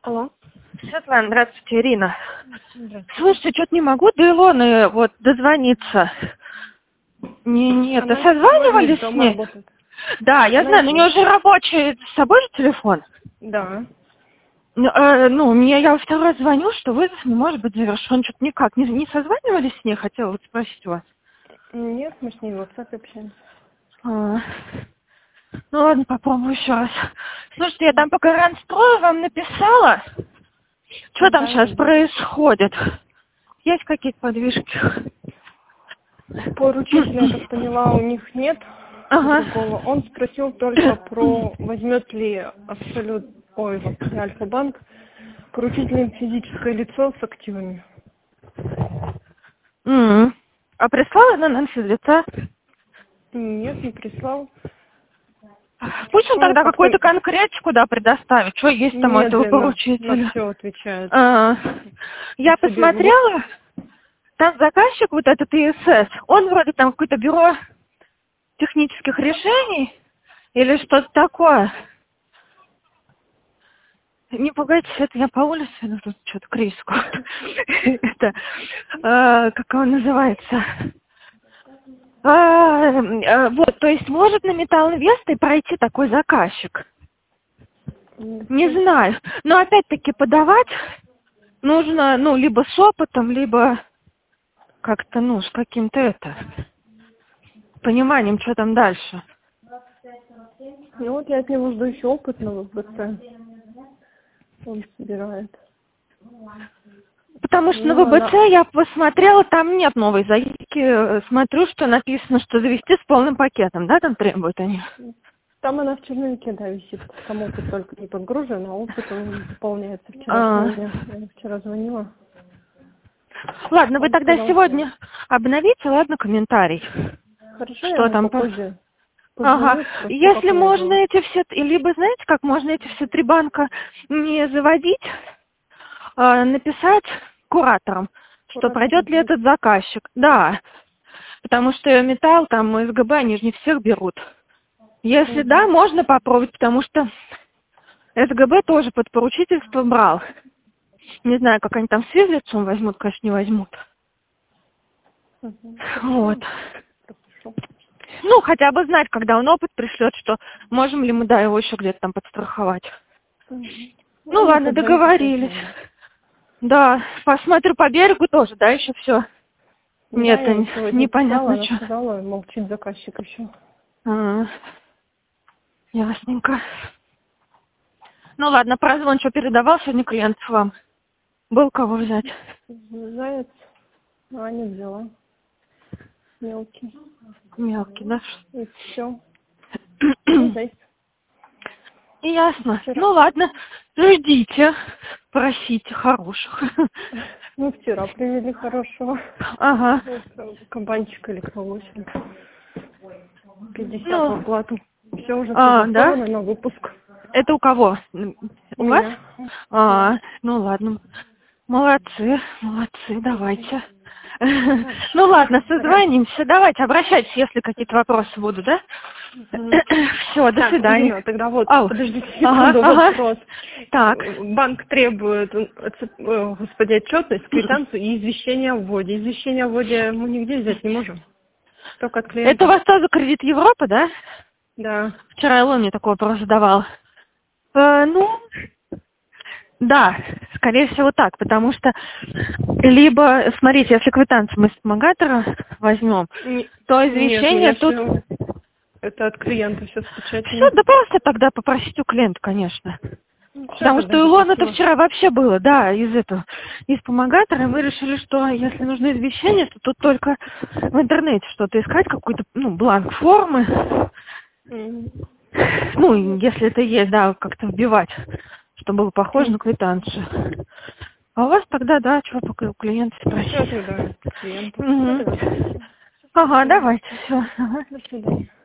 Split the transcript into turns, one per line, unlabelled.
Алло.
Светлана, здравствуйте, Ирина.
Здравствуйте.
Слушайте, что-то не могу до Илоны вот дозвониться. Нет,
Она
созванивались
сегодня из
с
дома
ней?
работает.
Да, я
Она
знаю, но у нее же рабочий с собой же телефон.
Да.
Я второй раз звоню, что вызов не может быть завершен. Что-то никак. Не созванивались с ней? Хотела вот спросить у вас.
Нет, мы с ней в WhatsApp общаемся.
А, Ну ладно, попробую еще раз. Слушайте, я там по гарантстрою вам написала. Что там
Да, я
сейчас
вижу.
происходит? Есть какие-то подвижки?
Поручителя, я так поняла, у них нет
Ага.
другого. Он спросил только про, возьмет ли Абсолют, Альфа-банк, поручителем физическое лицо с активами.
М. А прислала она нам физлица?
Нет, не прислал.
Пусть он
Ну,
тогда какую-то конкретику, да, предоставит. Что есть там у этого
медленно на
поручителя?
все отвечает.
А, Я
Себе
посмотрела, там заказчик, вот этот ИСС, он вроде там какое-то бюро технических решений или что-то такое. Не пугайтесь, это я по улице, ну тут что-то кризис какой-то. Это, как он называется? Вот, то есть может на Металл Инвест и пройти такой заказчик. Не знаю. Но опять-таки подавать нужно, либо с опытом, либо как-то, с каким-то пониманием, что там дальше.
Ну вот я от него жду еще опытного в БЦ. Он собирает.
Потому что на
Ну,
ВБЦ
она...
я посмотрела, там нет новой заявки. Смотрю, что написано, что завести с полным пакетом, да, там требуют они?
Там она в черновике, да, висит. Там опыт только не подгружен, а опыт он заполняется
А.
вчерашнего дня. Я вчера звонила.
Ладно, вы
Он
тогда
сказал,
сегодня обновите, ладно, комментарий.
хорошо, я
Что
ему
там
попозже
Ага.
позвоню, спрошу, как
Если
у него
можно
было.
эти все, либо знаете, как можно эти все три банка не заводить, написать кураторам, что
Куратор
пройдет ли
будет.
этот заказчик. Да, потому что металл, там, СГБ, они же не всех берут. Если да,
Угу.
можно попробовать, потому что СГБ тоже под поручительство брал. Не знаю, как они там с физлицом возьмут, конечно, не возьмут.
Угу.
Вот.
Хорошо, пропишу.
Хотя бы знать, когда он опыт пришлет, что можем ли мы, да, его еще где-то там подстраховать.
Угу. Ну, мне
Ладно,
позвонит и
договорились.
позвонит.
Да, посмотрю по берегу тоже, да, еще все.
Да,
Нет,
я ей сегодня писала,
непонятно
она
что.
сказала, молчит заказчик еще.
Ясненько. Ладно, прозвон, что передавал сегодня клиент вам? Был кого взять?
Заяц, Аня взяла. Мелкий.
Мелкий, да?
И все. Ну, зайц.
Ясно.
Вчера.
Ладно, ждите, просите хороших.
Ну, вчера привели хорошего.
Ага.
Кабанчика или кого 50 в оплату. Все уже
Да?
согласовано на выпуск.
Это у кого?
У
У вас?
меня.
Ладно. Молодцы, давайте.
Хорошо.
Ладно,
Стараюсь.
созвонимся. Давайте, обращайтесь, если какие-то вопросы будут, да? Все, до
Так,
свидания.
Ирина, тогда вот,
Ау.
подождите
Ага.
секунду, вопрос.
Так.
Банк требует, отчетность, квитанцию и извещение о вводе. Извещение о вводе мы нигде взять не можем. Только от
Это у
клиента.
вас тоже кредит Европы, да?
Да.
Вчера Илон мне такой вопрос задавал. Да, скорее всего так, потому что либо, смотрите, если квитанцию мы с вспомогатора возьмем, то
Нет, у
извещение
меня
тут...
все это от клиента все с
Все,
печатями.
да просто тогда попросить у клиента, конечно.
Все,
Потому
тогда
что у Илона это
спасибо.
вчера вообще было, да, из вспомогатора, и мы решили, что если нужны извещения, то тут только в интернете что-то искать, какой-то, бланк формы. Если это есть, да, как-то вбивать, чтобы было похоже на квитанцию. А у вас тогда, да, что пока у клиента спросить.
Все тогда клиенту. Все
Мгм.
тогда спасибо.
Ага, давайте, все.
До свидания.